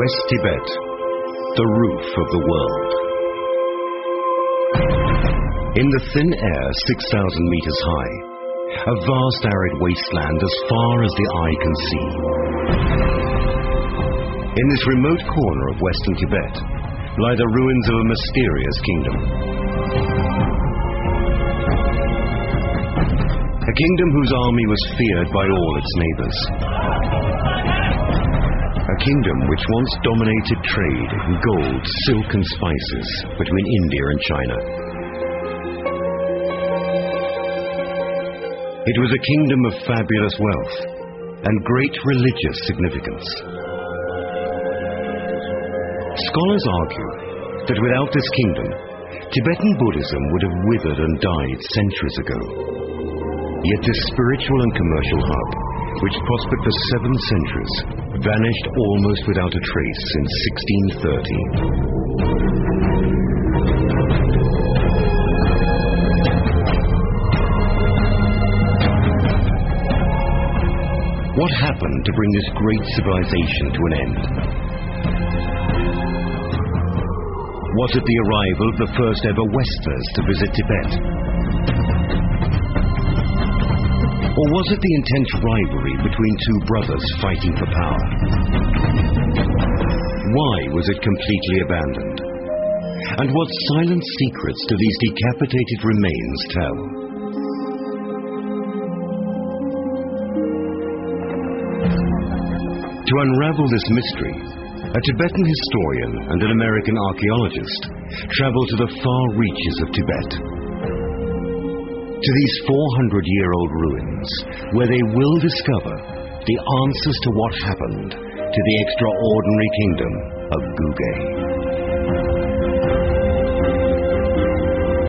West Tibet, the roof of the world. In the thin air 6,000 meters high, a vast arid wasteland as far as the eye can see. In this remote corner of western Tibet lie the ruins of a mysterious kingdom. A kingdom whose army was feared by all its neighbors. A kingdom which once dominated trade in gold, silk and spices between India and China. It was a kingdom of fabulous wealth and great religious significance. Scholars argue that without this kingdom, Tibetan Buddhism would have withered and died centuries ago. Yet this spiritual and commercial hub, which prospered for 7 centuries, vanished almost without a trace in 1630. What happened to bring this great civilization to an end? Was it the arrival of the first ever Westers to visit Tibet? Or was it the intense rivalry between 2 brothers fighting for power? Why was it completely abandoned? And what silent secrets do these decapitated remains tell? To unravel this mystery, a Tibetan historian and an American archaeologist traveled to the far reaches of Tibet. To these 400-year-old ruins, where they will discover the answers to what happened to the extraordinary kingdom of Gugay.